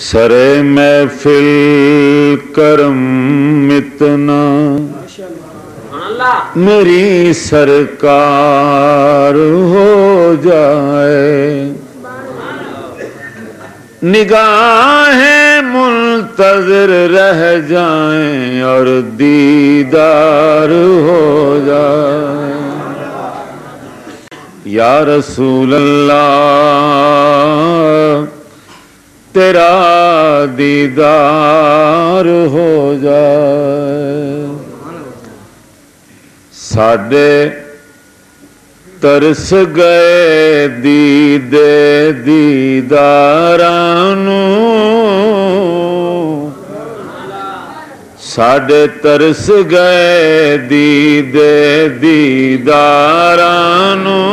सरे महफिल करम इतना मेरी सरकार हो जाए, निगाहें मुंतज़िर रह जाएं और दीदार हो जाए। या रसूल अल्लाह तेरा दीदार हो जाए। साडे तरस गए दीदे दीदारां नूं, साडे तरस गए दीदे दीदारां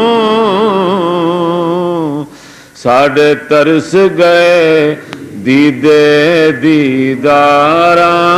नूं, साडे तरस गए दीदे दीदारां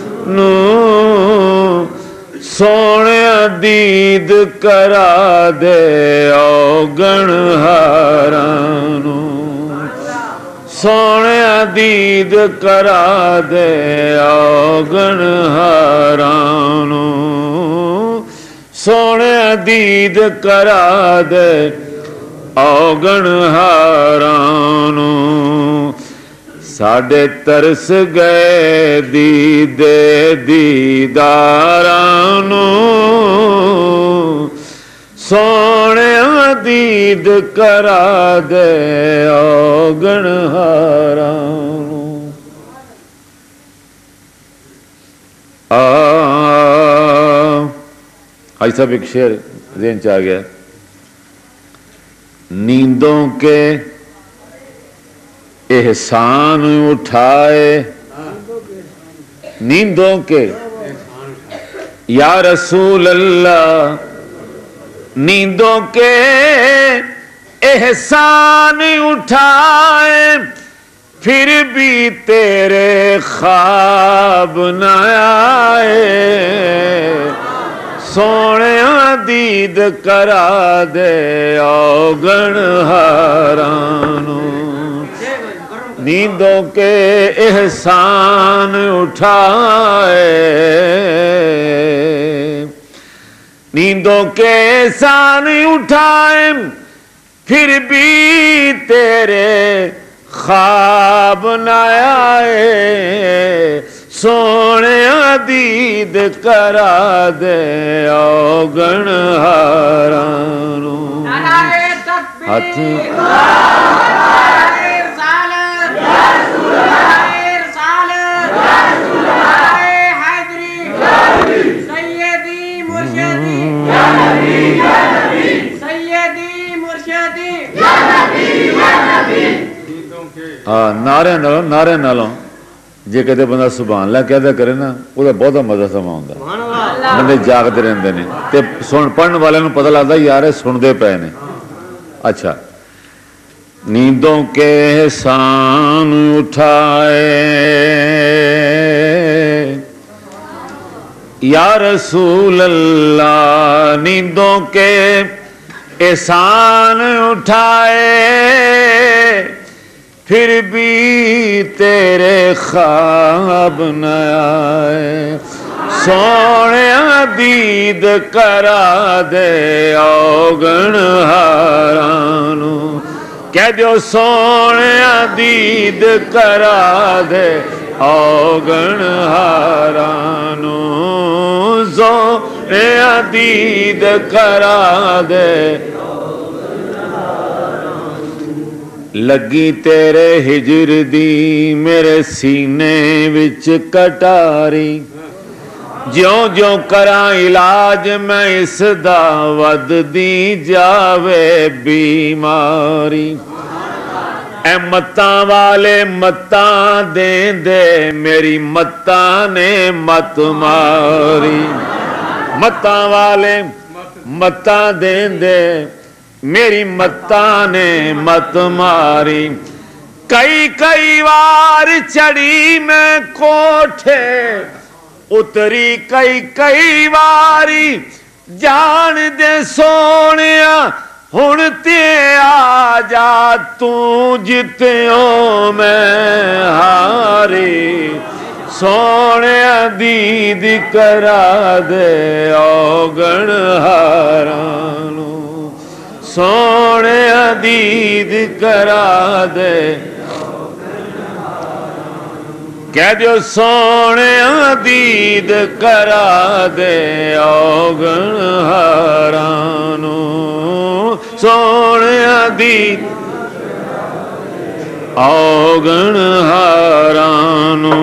नूं। सोने दीद करा दे औगण हारां नूं, सोने दीद करा दे औगण हारां नूं, सोने दीद करा दे औगण हारां नूं। साडे तरस गए दीदे दीदारां नूं, सोने दीद करा दे औगण हारां नूं। हाजी साहब एक शेर ज़हन च आ गया। नींदों के एहसान उठाए, नींदों के या रसूल अल्लाह, नींदों के एहसान उठाए, फिर भी तेरे ख्वाब न आए। सोने दीद करा दे औगण हारां नूं, नींदों के एहसान उठाए, नींदों के एहसान उठाए, फिर भी तेरे ख्वाब न आए। सोने दीद करा दे औगण हारां नूं। हाथ नारे नालों नारे नालों जे कहते बंदा सुभान अल्लाह कहदा करे ना, उसका बहुत मजा समा आउंदा, बंदे जागते रहंदे ने ते सुन पढ़न वाले नूं पता लगदा यार सुनदे पे ने। अच्छा, नींदों के एहसान उठाए या रसूल अल्लाह, नींदों के एहसान उठाए, फिर भी तेरे ख्वाब न आए। सोने दीद करा दे औगण हारां नूं, कह दो सोने दीद करा दे औगण हारां नूं, सोने दीद करा दे। लगी तेरे हिजर दी मेरे सीने विच कटारी, ज्यों ज्यों करा इलाज मैं इसदा वधदी जावे बीमारी। ए मत्तां वाले मत्तां देंदे मेरी मत्तां ने मत मारी, मत्तां वाले मत्तां देंदे मेरी मत्तां ने मत मारी। कई कई बार चढ़ी मैं कोठे, उतरी कई कई बारी, जान दे सोनिया हुण ते आ जा तू जित्यो मैं हारी सोने दीद करा दे औगण हारानू सोने दीद करा दे कह दियो सोने दीद करा दे औगण हारानू सोने दीद औगण हारानू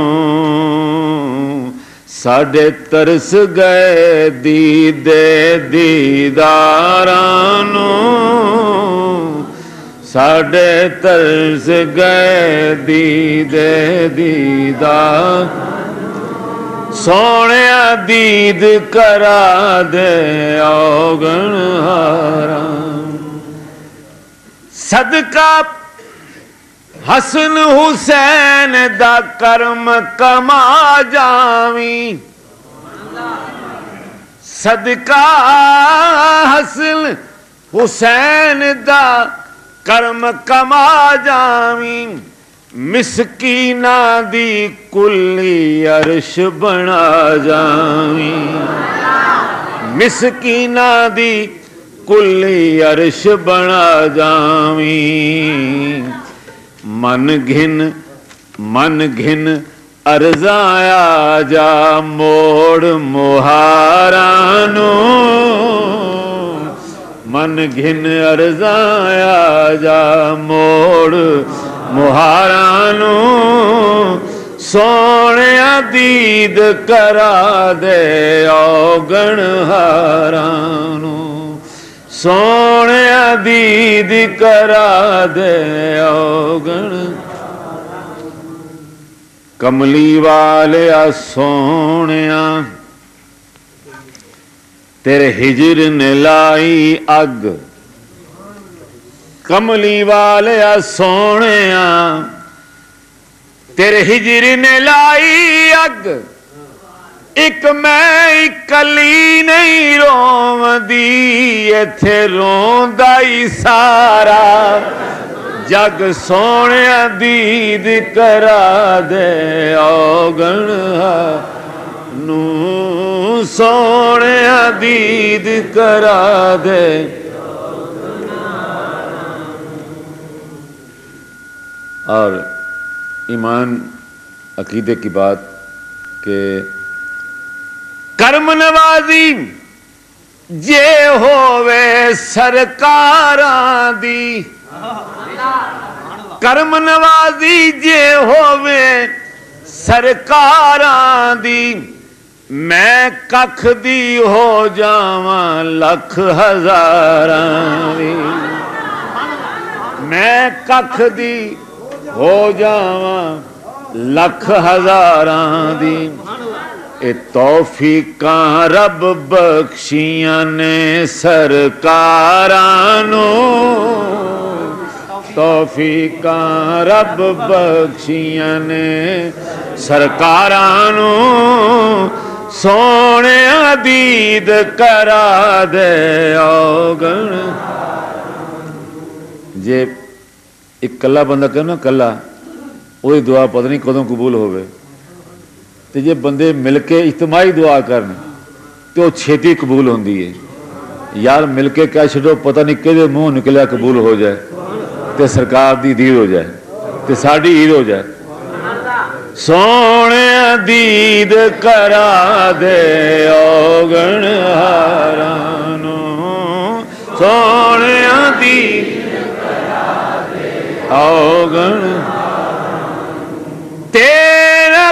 साडे तरस गए दीदे दीदारानू साडे तरस गए दीदे दीदार सोने दीद करा दे औगण हारा सदका हसन हुसैन दा कर्म कमा जावी सदका हसन हुसैन दा कर्म कमा जावी मिसकीना दी कुल्ली अर्श बना जावी मिसकीना दी कुल्ली अर्श बना जावी मन घिन अर्जाया जा मोड़ मुहारानू मन घिन अर्जाया जा मोड़ मुहारानू सोने दीद करा दे औगण हारानू सोने दीद करा दे औगण कमली वाले सोने तेरे हिजर ने लाई अग कमली वाले सोने तेरे हिजर ने लाई अग एक मैं इकली नहीं रोवदी इत्थे रोंदा ही सारा जग सोने दीद करा दे औगण नू सोने दीद करा दे और ईमान अकीदे की बात के कर्म नवाजी जे होवे सरकारां दी कर्म नवाजी जे होवे सरकारां दी मैं कख दी हो जावां लख हजारां दी मैं कख दी हो जावां लख हजारां दी ए तौफीकां रब बख्शियां ने सरकारां नू तौफीकां रब बख्शियां ने सरकारां नू सोने दीद करा दे औगण जे एक कला बंदा कहे ना कला वो दुआ पता नहीं कदों कबूल होवे तो जे बंदे मिल के इज्तमाही दुआ करन तो छेती कबूल होंदी है यार मिल के कह छो पता नहीं कि मुँह निकलिया कबूल हो जाए तो सरकार दी दीद हो जाए तो साड़ी ईद हो जाए सोने दीद करा दे औगण हारानू सोने दीद औगण तेरा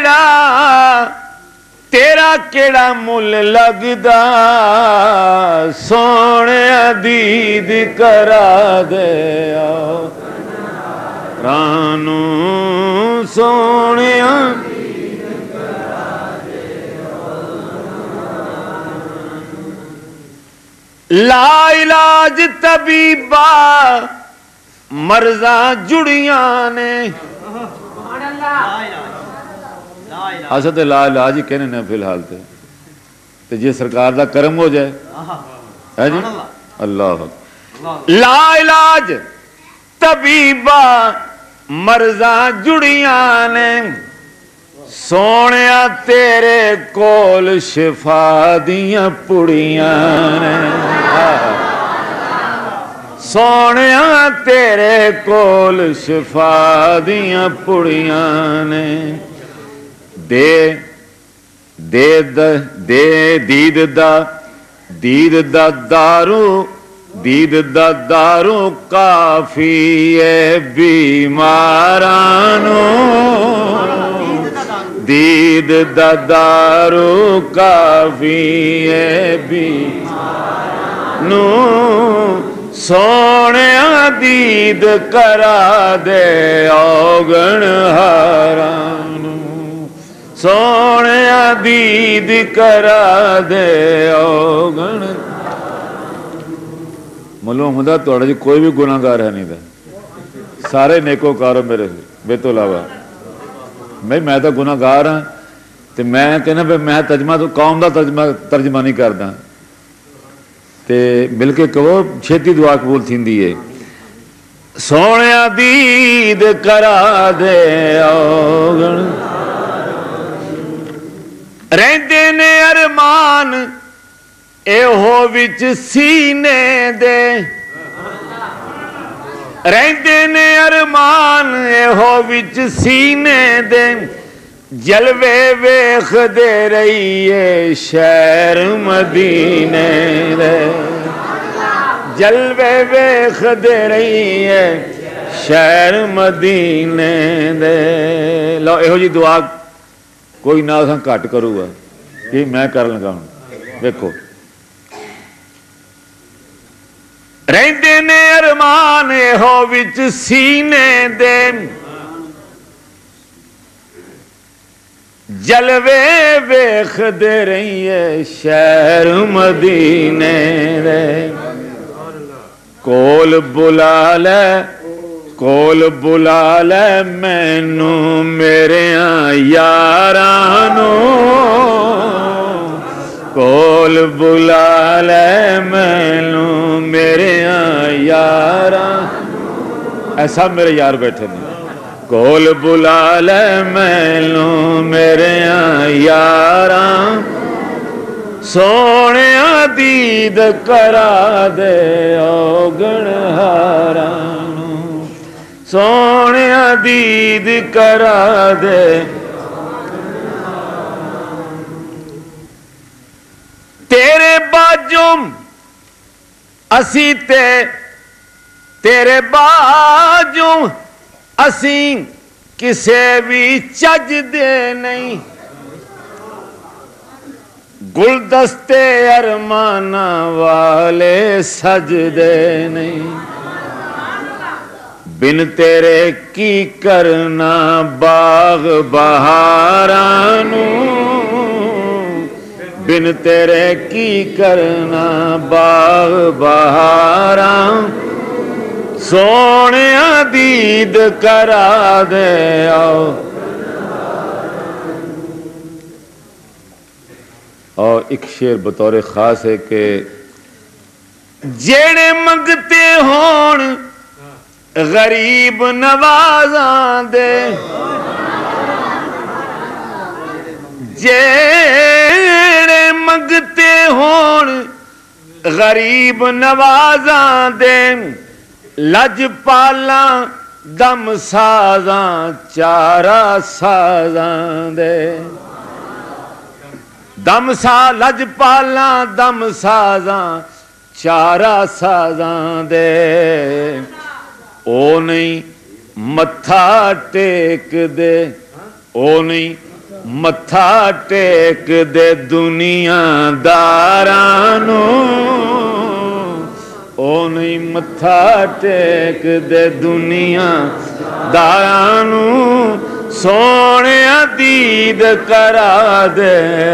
केड़ा मुल लगदा सोने दीद करा दे रानू सोने ला इलाज तबीबा मर्जा जुड़िया ने असा तो ला इलाज ही कहने ने फिलहाल तो जे सरकार का करम हो जाए है जी अल्लाह ला इलाज तबीबा मर्जा जुड़िया ने सोनिया तेरे कोल शिफा दियां पुड़ियां ने सोनिया तेरे कोल शिफा दियां पुड़ियां ने दे दे दे दीद दा दारू काफी है बीमारानू दीद दा दारू काफी है बीमारानू सोनिया दीद करा दे औगण हारानू सोनिया दीद करा दे औगण मालूम होंदा तुहाडे च कोई भी गुनाहगार है नहीं दा सारे नेकोकार हो मेरे तो अलावा मैं तो गुनाहगार हाँ तो मैं कहना भी मैं तर्जमा तो कौम का तर्जमा नहीं करदा ते मिल के कहो छेती दुआ कबूल थींदी है सोनिया दीद करा दे औगण रहंदे ने अरमान एहो विच सीने दे रहंदे ने अरमान एहो विच सीने दे जलवे वेखदे रहिए शहर मदीने दे जलवे वेखदे रहिए शहर मदीने दे लो एहो जी दुआ कोई ना घट करूगा कि मैं कर लगा हूं देखो रहंदे ने अरमान एहो विच सीने दे जलवे वेखदे रहिए शहर मदीने दे कोल बुला ले मैनू मेरे यारानू कोल बुला ले मैनू मेरे यारा ऐसा मेरे यार बैठे ने कोल बुला ले मैनू मेरे यारा सोनिया दीद करा दे औगण हारानू सोनिया दीद करा दे तेरे बाजुम असी तेरे बाजुम असी किसे भी चज दे नहीं गुलदस्ते अरमाना वाले सजदे नहीं बिन तेरे की करना बाग बहारानू बिन तेरे की करना बाग बहारा सोनिया दीद करा दे आओ और एक शेर बतौर खास है कि जेड़े मंगते होन गरीब नवाजा दे जेड़े मंगते होन गरीब नवाजा दे लजपाला दम साजा चारा साजा दे दम सा लजपाला दम साजा चारा साजा दे ओ नहीं मत्था टेक दे ओ नहीं मत्था टेक दे दुनियादारानू ओ नहीं मत्था टेक दे दुनियादारानू सोनिया दीद करा दे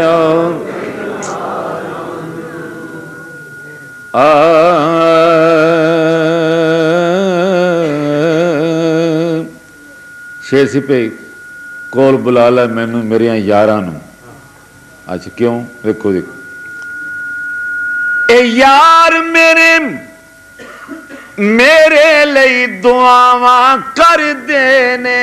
शेर सिपे कोल बुला लै मैनू मेरे यारां नू अच्छा क्यों देखो देखो ए यार मेरे मेरे लिए दुआवां कर देने,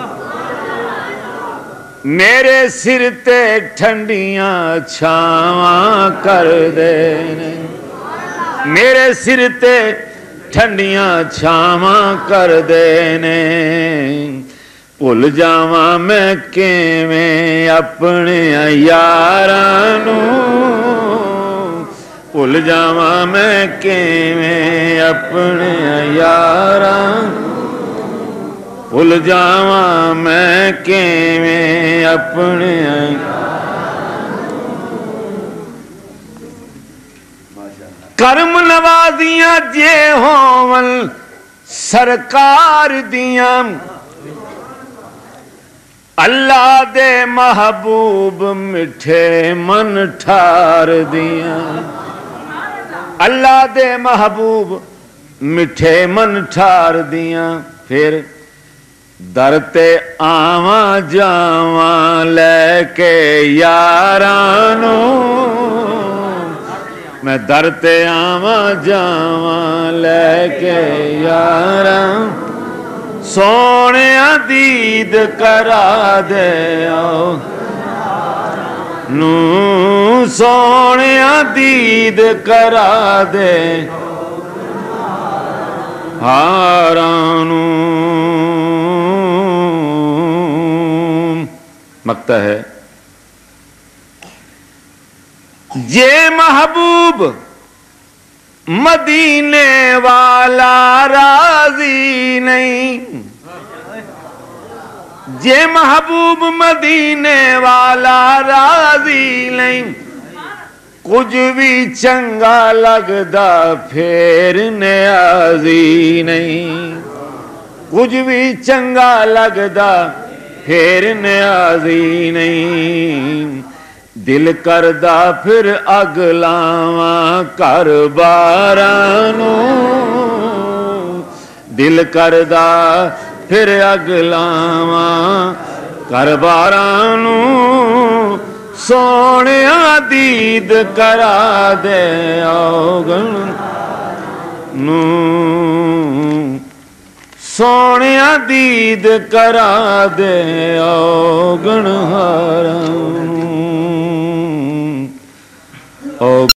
मेरे सिर ते ठंडियां छावां कर देने, मेरे सिर ते ठंडियां छावां कर देने। भुल जावा मैं किवें अपने यारां नूं, भुल जावा मैं किवें अपने यारां, भुल जावा मैं किवें अपने। करम नवाजियां जे होवन सरकार दियां, अल्लाह दे महबूब मिठे मन ठार दियां, अल्लाह दे महबूब मिठे मन ठार दियां। फिर दर ते आवा जावा लैके यारां नूं, मैं दर ते आवा जावा लैके यारां, सोने दीद करा दे नू, सोने दीद करा दे हारां नू। मकता है जे महबूब मदीने वाला राजी नहीं, जे महबूब मदीने वाला राजी नहीं, कुछ भी चंगा लगदा फिर न्याजी नहीं, कुछ भी चंगा लगदा फिर न्याजी नहीं। दिल करदा फिर अग लावां घर बारां नूं, दिल करदा फिर अग लावां घर बारां नूं, सोने दीद करा दे औगण नूं, सोने दीद करा दे औगण हारां नूं।